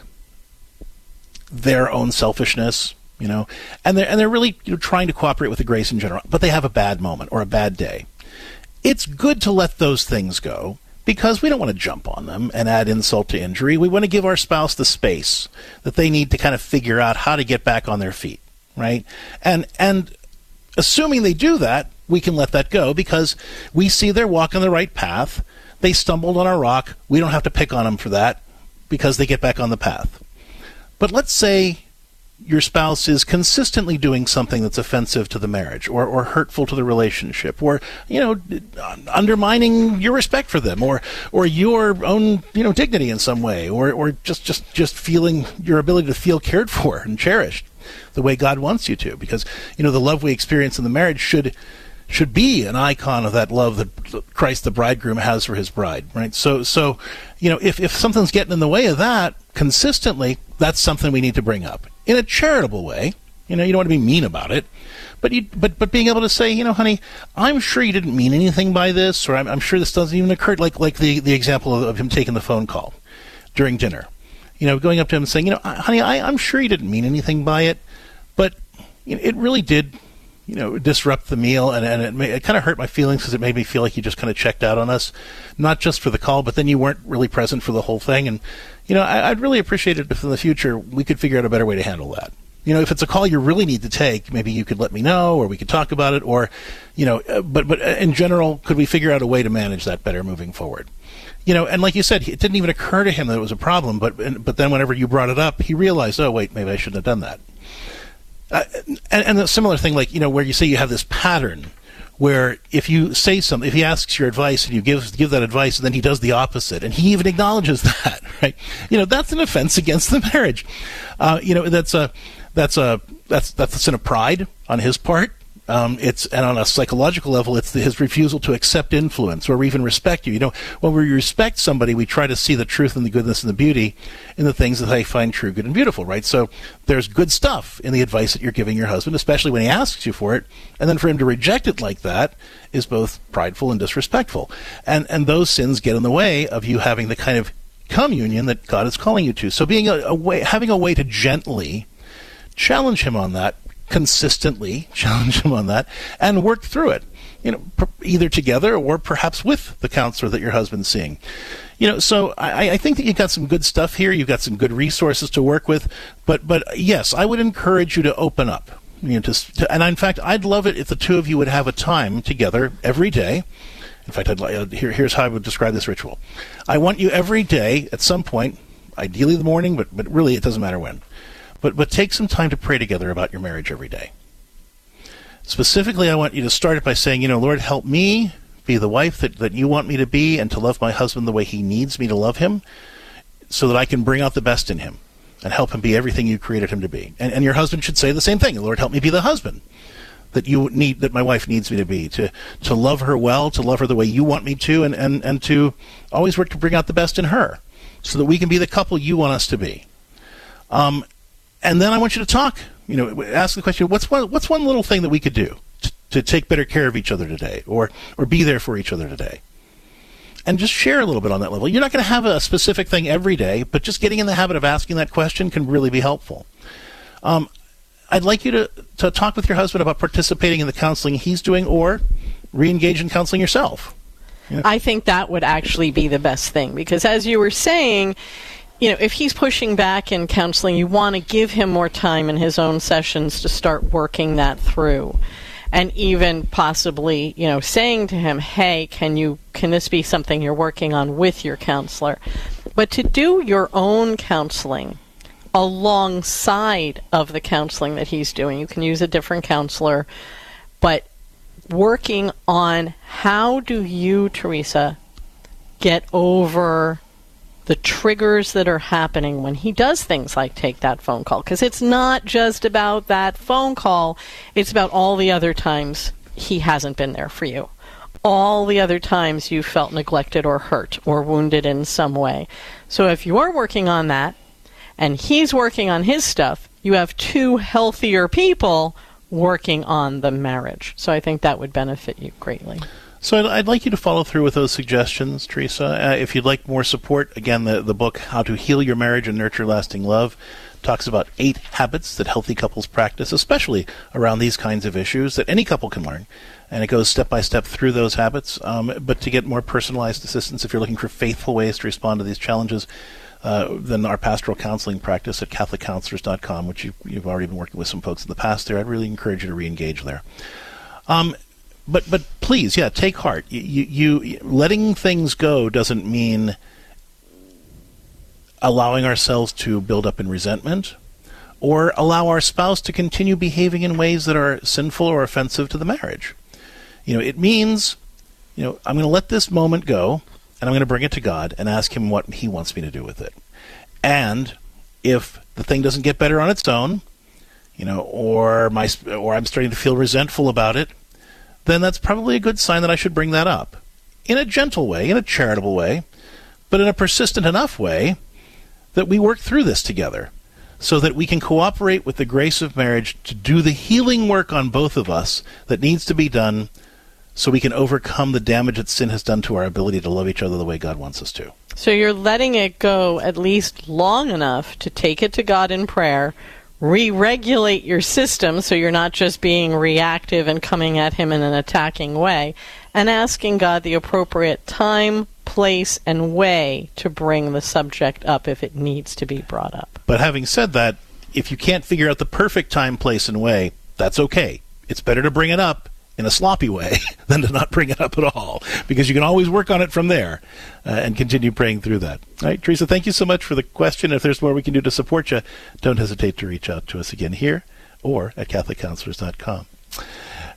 their own selfishness, you know, and they're, and they're really, you know, trying to cooperate with the grace in general, but they have a bad moment or a bad day. It's good to let those things go, because we don't want to jump on them and add insult to injury. We want to give our spouse the space that they need to kind of figure out how to get back on their feet. Right? And and assuming they do that, we can let that go because we see they're walking the right path. They stumbled on a rock. We don't have to pick on them for that because they get back on the path. But let's say your spouse is consistently doing something that's offensive to the marriage or, or hurtful to the relationship, or, you know, undermining your respect for them, or or your own, you know, dignity in some way, or, or just, just, just feeling your ability to feel cared for and cherished the way God wants you to, because, you know, the love we experience in the marriage should should be an icon of that love that Christ the bridegroom has for his bride, right? So, so you know, if, if something's getting in the way of that consistently, that's something we need to bring up in a charitable way. You know, you don't want to be mean about it, but you, but but being able to say, you know, honey, I'm sure you didn't mean anything by this, or I'm, I'm sure this doesn't even occur, like like the, the example of, of him taking the phone call during dinner. You know, going up to him and saying, you know, honey, I, I'm sure you didn't mean anything by it, but you know, it really did, you know, disrupt the meal, and, and it, may, it kind of hurt my feelings because it made me feel like you just kind of checked out on us, not just for the call, but then you weren't really present for the whole thing. And, you know, I, I'd really appreciate it if in the future we could figure out a better way to handle that. You know, if it's a call you really need to take, maybe you could let me know, or we could talk about it, or, you know, but but in general, could we figure out a way to manage that better moving forward? You know, and like you said, it didn't even occur to him that it was a problem, but but then whenever you brought it up, he realized, oh, wait, maybe I shouldn't have done that. Uh, and, and a similar thing, like, you know, where you say you have this pattern where if you say something, if he asks your advice and you give give that advice, and then he does the opposite, and he even acknowledges that, right? You know, that's an offense against the marriage. Uh, you know, that's a that's a that's that's a sin of pride on his part. Um, it's and on a psychological level, it's the, his refusal to accept influence or even respect you. You know, when we respect somebody, we try to see the truth and the goodness and the beauty in the things that they find true, good, and beautiful, right? So there's good stuff in the advice that you're giving your husband, especially when he asks you for it, and then for him to reject it like that is both prideful and disrespectful. And and those sins get in the way of you having the kind of communion that God is calling you to. So being a, a way, having a way to gently challenge him on that, consistently challenge him on that, and work through it, you know, per, either together or perhaps with the counselor that your husband's seeing. You know, so I, I think that you've got some good stuff here. You've got some good resources to work with. But, but yes, I would encourage you to open up. You know, to, to, and in fact, I'd love it if the two of you would have a time together every day. In fact, I'd like, uh, here, here's how I would describe this ritual. I want you every day at some point, ideally the morning, but, but really it doesn't matter when. But but take some time to pray together about your marriage every day. Specifically, I want you to start it by saying, you know, Lord, help me be the wife that, that you want me to be and to love my husband the way he needs me to love him so that I can bring out the best in him and help him be everything you created him to be. And, and your husband should say the same thing. Lord, help me be the husband that you need, that my wife needs me to be, to, to love her well, to love her the way you want me to, and, and, and to always work to bring out the best in her so that we can be the couple you want us to be. Um, And then I want you to talk, you know, ask the question, what's one, what's one little thing that we could do to, to take better care of each other today, or, or be there for each other today? And just share a little bit on that level. You're not going to have a specific thing every day, but just getting in the habit of asking that question can really be helpful. Um, I'd like you to, to talk with your husband about participating in the counseling he's doing, or re-engage in counseling yourself. Yeah. I think that would actually be the best thing, because as you were saying, you know, if he's pushing back in counseling, you want to give him more time in his own sessions to start working that through. And even possibly, you know, saying to him, hey, can you, can this be something you're working on with your counselor? But to do your own counseling alongside of the counseling that he's doing, you can use a different counselor, but working on how do you, Teresa, get over the triggers that are happening when he does things like take that phone call. Because it's not just about that phone call, it's about all the other times he hasn't been there for you. All the other times you felt neglected or hurt or wounded in some way. So if you're working on that, and he's working on his stuff, you have two healthier people working on the marriage. So I think that would benefit you greatly. So I'd, I'd like you to follow through with those suggestions, Teresa. Uh, if you'd like more support, again, the, the book, How to Heal Your Marriage and Nurture Lasting Love, talks about eight habits that healthy couples practice, especially around these kinds of issues that any couple can learn. And it goes step by step through those habits. Um, but to get more personalized assistance, if you're looking for faithful ways to respond to these challenges, uh, then our pastoral counseling practice at catholic counselors dot com, which you've, you've already been working with some folks in the past there, I'd really encourage you to re-engage there. Um, But but please, yeah, take heart. You, you, you letting things go doesn't mean allowing ourselves to build up in resentment, or allow our spouse to continue behaving in ways that are sinful or offensive to the marriage. You know, it means, you know, I'm going to let this moment go, and I'm going to bring it to God and ask Him what He wants me to do with it. And if the thing doesn't get better on its own, you know, or my or I'm starting to feel resentful about it, then that's probably a good sign that I should bring that up. In a gentle way, in a charitable way, but in a persistent enough way that we work through this together so that we can cooperate with the grace of marriage to do the healing work on both of us that needs to be done so we can overcome the damage that sin has done to our ability to love each other the way God wants us to. So you're letting it go at least long enough to take it to God in prayer, re-regulate your system so you're not just being reactive and coming at him in an attacking way, and asking God the appropriate time, place, and way to bring the subject up if it needs to be brought up. But having said that, if you can't figure out the perfect time, place, and way, that's okay. It's better to bring it up in a sloppy way than to not bring it up at all, because you can always work on it from there uh, and continue praying through that. All right, Teresa, thank you so much for the question. If there's more we can do to support you, don't hesitate to reach out to us again here or at catholic counselors dot com.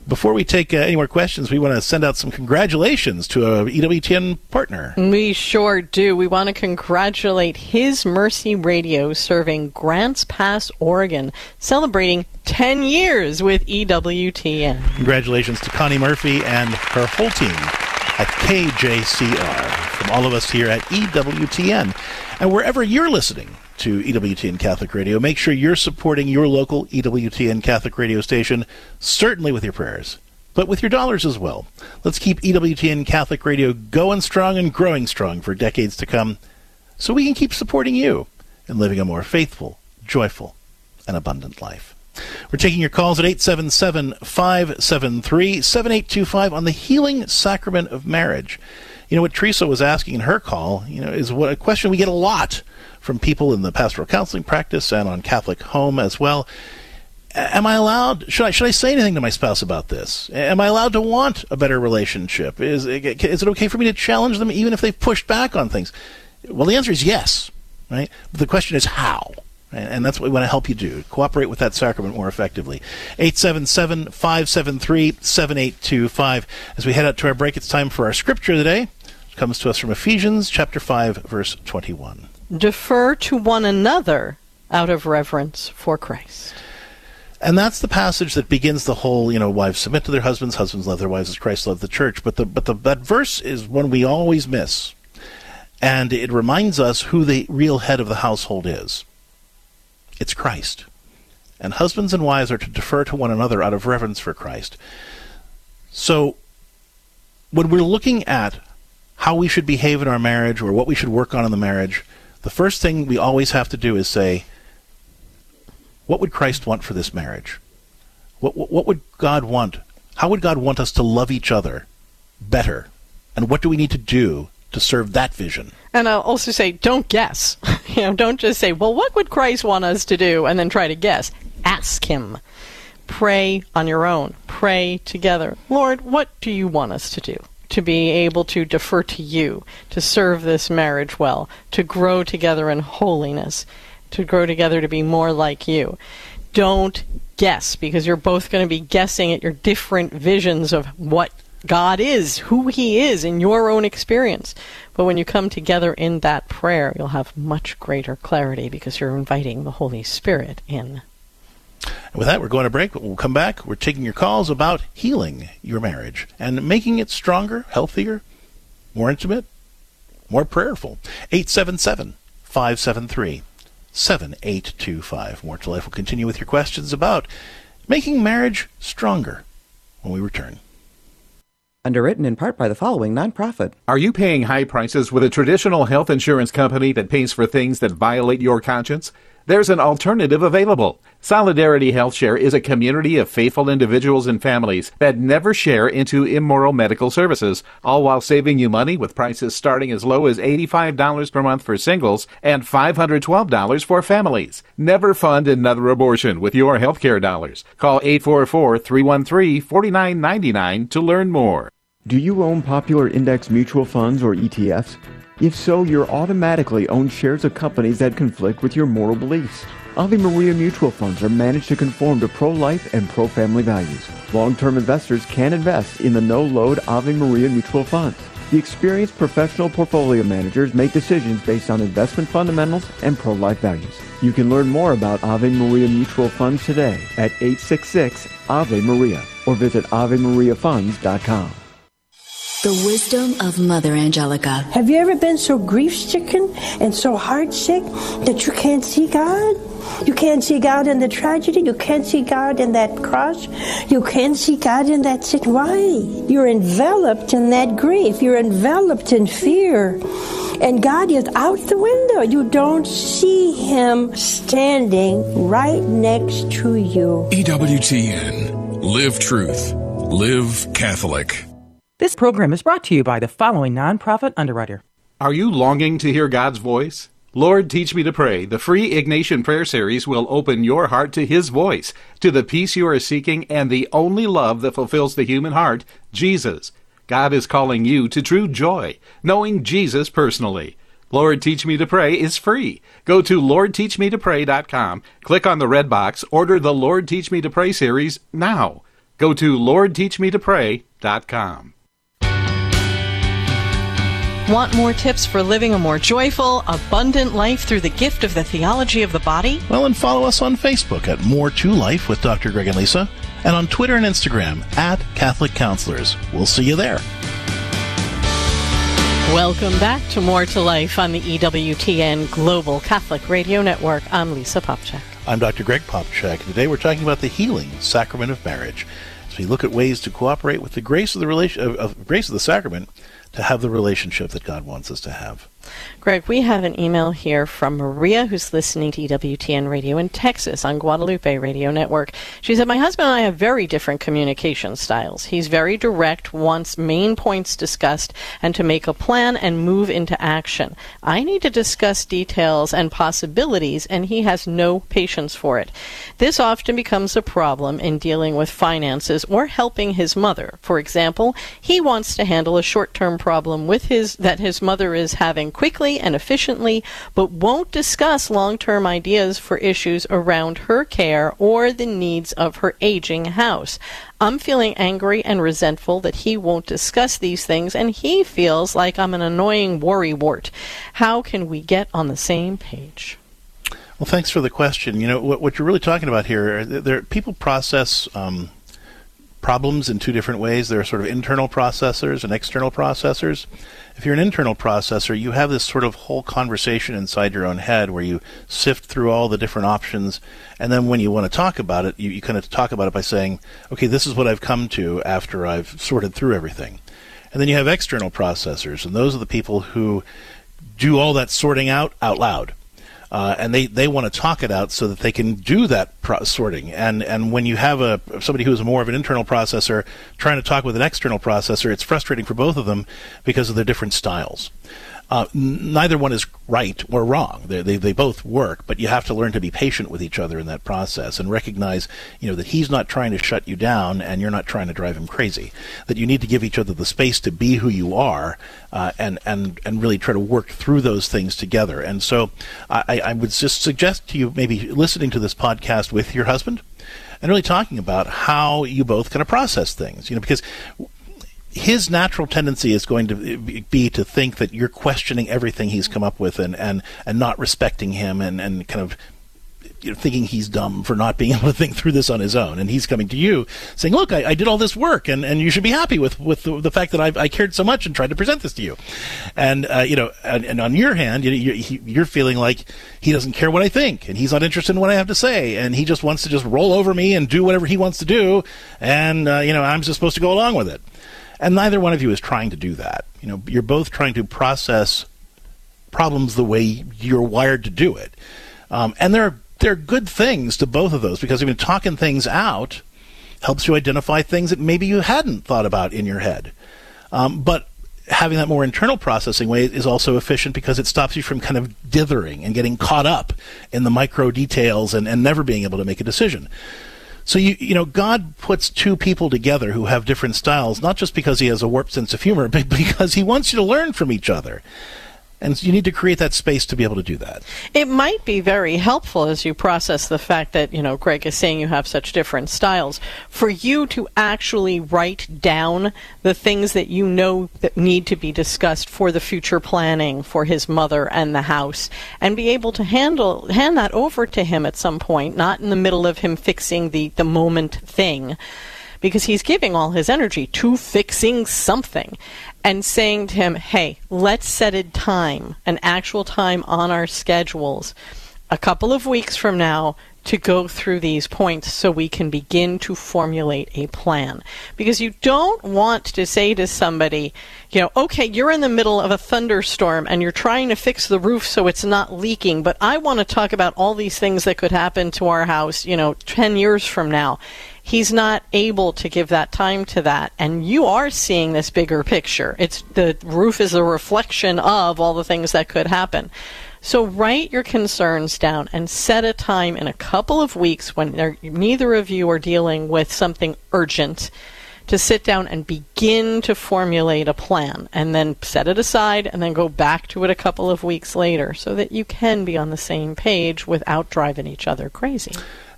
Before we take uh, any more questions, we want to send out some congratulations to a E W T N partner. We sure do. We want to congratulate His Mercy Radio, serving Grants Pass, Oregon, celebrating ten years with E W T N. Congratulations to Connie Murphy and her whole team at K J C R, from all of us here at E W T N. And wherever you're listening to E W T N Catholic Radio, make sure you're supporting your local E W T N Catholic radio station, certainly with your prayers, but with your dollars as well. Let's keep E W T N Catholic Radio going strong and growing strong for decades to come, so we can keep supporting you and living a more faithful, joyful, and abundant life. We're taking your calls at eight seven seven, five seven three, seven eight two five on the healing sacrament of marriage. You know, what Teresa was asking in her call, you know, is what a question we get a lot from people in the pastoral counseling practice and on Catholic Home as well. Am I allowed, should I should I say anything to my spouse about this? Am I allowed to want a better relationship? Is, is it okay for me to challenge them even if they've pushed back on things? Well, the answer is yes, right? But the question is how? And that's what we want to help you do. Cooperate with that sacrament more effectively. eight seven seven, five seven three, seven eight two five. As we head out to our break, it's time for our scripture today. It comes to us from Ephesians chapter five, verse twenty-one. Defer to one another out of reverence for Christ. And that's the passage that begins the whole, you know, wives submit to their husbands, husbands love their wives as Christ loved the church. But the but the that verse is one we always miss. And it reminds us who the real head of the household is. It's Christ. And husbands and wives are to defer to one another out of reverence for Christ. So when we're looking at how we should behave in our marriage or what we should work on in the marriage, the first thing we always have to do is say, what would Christ want for this marriage? What, what, what would God want? How would God want us to love each other better? And what do we need to do to serve that vision? And I'll also say, don't guess. You know, don't just say, well, what would Christ want us to do? And then try to guess. Ask him. Pray on your own. Pray together. Lord, what do you want us to do? To be able to defer to you, to serve this marriage well, to grow together in holiness, to grow together to be more like you. Don't guess, because you're both going to be guessing at your different visions of what God is, who he is in your own experience. But when you come together in that prayer, you'll have much greater clarity because you're inviting the Holy Spirit in. And with that, we're going to break, but we'll come back. We're taking your calls about healing your marriage and making it stronger, healthier, more intimate, more prayerful. eight seven seven, five seven three, seven eight two five. More to Life will continue with your questions about making marriage stronger when we return. Underwritten in part by the following nonprofit. Are you paying high prices with a traditional health insurance company that pays for things that violate your conscience? There's an alternative available. Solidarity HealthShare is a community of faithful individuals and families that never share into immoral medical services, all while saving you money with prices starting as low as eighty-five dollars per month for singles and five hundred twelve dollars for families. Never fund another abortion with your healthcare dollars. Call eight four four, three one three, four nine nine nine to learn more. Do you own popular index mutual funds or E T Fs? If so, you're automatically own shares of companies that conflict with your moral beliefs. Ave Maria mutual funds are managed to conform to pro-life and pro-family values. Long-term investors can invest in the no-load Ave Maria mutual funds. The experienced professional portfolio managers make decisions based on investment fundamentals and pro-life values. You can learn more about Ave Maria mutual funds today at eight six six, A V E Maria or visit ave maria funds dot com. The wisdom of Mother Angelica. Have you ever been so grief-stricken and so heart-sick that you can't see God? You can't see God in the tragedy. You can't see God in that cross. You can't see God in that sick. Why? You're enveloped in that grief. You're enveloped in fear. And God is out the window. You don't see him standing right next to you. E W T N. Live truth. Live Catholic. This program is brought to you by the following nonprofit underwriter. Are you longing to hear God's voice? Lord, Teach Me to Pray, the free Ignatian prayer series will open your heart to his voice, to the peace you are seeking and the only love that fulfills the human heart, Jesus. God is calling you to true joy, knowing Jesus personally. Lord, Teach Me to Pray is free. Go to lord teach me to pray dot com, click on the red box, order the Lord, Teach Me to Pray series now. Go to lord teach me to pray dot com. Want more tips for living a more joyful, abundant life through the gift of the theology of the body? Well, and follow us on Facebook at More to Life with Doctor Greg and Lisa, and on Twitter and Instagram at Catholic Counselors. We'll see you there. Welcome back to More to Life on the E W T N Global Catholic Radio Network. I'm Lisa Popcak. I'm Doctor Greg Popcak. Today we're talking about the healing sacrament of marriage. So we look at ways to cooperate with the grace of the relation of, of grace of the sacrament to have the relationship that God wants us to have. Greg, we have an email here from Maria, who's listening to E W T N Radio in Texas on Guadalupe Radio Network. She said, my husband and I have very different communication styles. He's very direct, wants main points discussed, and to make a plan and move into action. I need to discuss details and possibilities, and he has no patience for it. This often becomes a problem in dealing with finances or helping his mother. For example, he wants to handle a short-term problem with his that his mother is having quickly and efficiently, but won't discuss long-term ideas for issues around her care or the needs of her aging house. I'm feeling angry and resentful that he won't discuss these things, and he feels like I'm an annoying worrywart. How can we get on the same page? Well, thanks for the question. You know, what, what you're really talking about here, there, people process um, problems in two different ways. There are sort of internal processors and external processors. If you're an internal processor, you have this sort of whole conversation inside your own head where you sift through all the different options, and then when you want to talk about it, you, you kind of talk about it by saying, okay, this is what I've come to after I've sorted through everything. And then you have external processors, and those are the people who do all that sorting out out loud. Uh, and they, they want to talk it out so that they can do that pro- sorting. And and when you have a somebody who is more of an internal processor trying to talk with an external processor, it's frustrating for both of them because of their different styles. Uh, n- neither one is right or wrong. They, they they both work, but you have to learn to be patient with each other in that process and recognize, you know, that he's not trying to shut you down and you're not trying to drive him crazy. That you need to give each other the space to be who you are, uh, and and and really try to work through those things together. And so, I, I would just suggest to you maybe listening to this podcast with your husband and really talking about how you both kind of process things. You know, because his natural tendency is going to be to think that you're questioning everything he's come up with and, and, and not respecting him and, and kind of, you know, thinking he's dumb for not being able to think through this on his own. And he's coming to you saying, look, I, I did all this work, and, and you should be happy with, with the, the fact that I've, I cared so much and tried to present this to you. And, uh, you know, and, and on your hand, you, you, you're feeling like he doesn't care what I think, and he's not interested in what I have to say, and he just wants to just roll over me and do whatever he wants to do, and, uh, you know, I'm just supposed to go along with it. And neither one of you is trying to do that. You know, you're both trying to process problems the way you're wired to do it. Um, and there are, there are good things to both of those, because even talking things out helps you identify things that maybe you hadn't thought about in your head. Um, but having that more internal processing way is also efficient because it stops you from kind of dithering and getting caught up in the micro details and, and never being able to make a decision. So, you you know, God puts two people together who have different styles, not just because he has a warped sense of humor, but because he wants you to learn from each other. And you need to create that space to be able to do that. It might be very helpful as you process the fact that, you know, Greg is saying you have such different styles, for you to actually write down the things that you know that need to be discussed for the future planning for his mother and the house, and be able to handle hand that over to him at some point, not in the middle of him fixing the, the moment thing, because he's giving all his energy to fixing something, and saying to him, hey, let's set a time, an actual time on our schedules, a couple of weeks from now, to go through these points so we can begin to formulate a plan. Because you don't want to say to somebody, you know, okay, you're in the middle of a thunderstorm and you're trying to fix the roof so it's not leaking, but I want to talk about all these things that could happen to our house, you know, ten years from now. He's not able to give that time to that, and you are seeing this bigger picture. It's the roof is a reflection of all the things that could happen. So write your concerns down and set a time in a couple of weeks when neither of you are dealing with something urgent to sit down and begin to formulate a plan, and then set it aside and then go back to it a couple of weeks later so that you can be on the same page without driving each other crazy.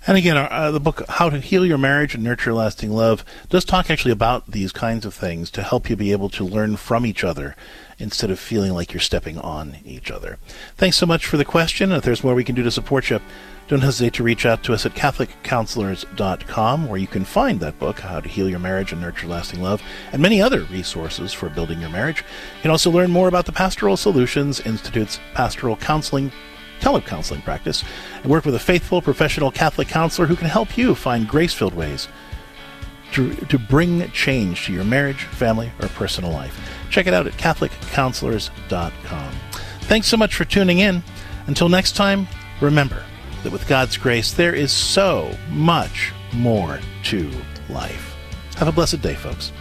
And again, uh, the book, How to Heal Your Marriage and Nurture Lasting Love, does talk actually about these kinds of things to help you be able to learn from each other instead of feeling like you're stepping on each other. Thanks so much for the question. If there's more we can do to support you, don't hesitate to reach out to us at Catholic Counselors dot com, where you can find that book, How to Heal Your Marriage and Nurture Lasting Love, and many other resources for building your marriage. You can also learn more about the Pastoral Solutions Institute's pastoral counseling telecounseling practice and work with a faithful professional Catholic counselor who can help you find grace-filled ways to, to bring change to your marriage, family, or personal life. Check it out at Catholic Counselors dot com. Thanks so much for tuning in. Until next time, remember that with God's grace, there is so much more to life. Have a blessed day, folks.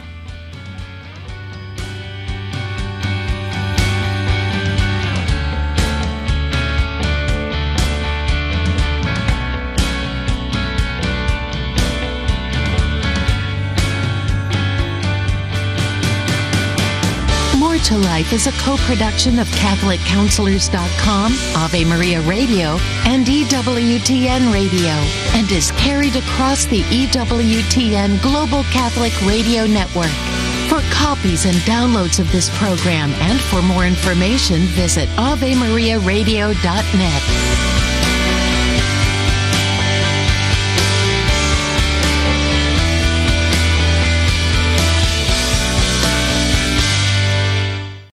To Life is a co-production of Catholic Counselors dot com, Ave Maria Radio, and E W T N Radio, and is carried across the E W T N Global Catholic Radio Network. For copies and downloads of this program and for more information, visit Ave Maria Radio dot net.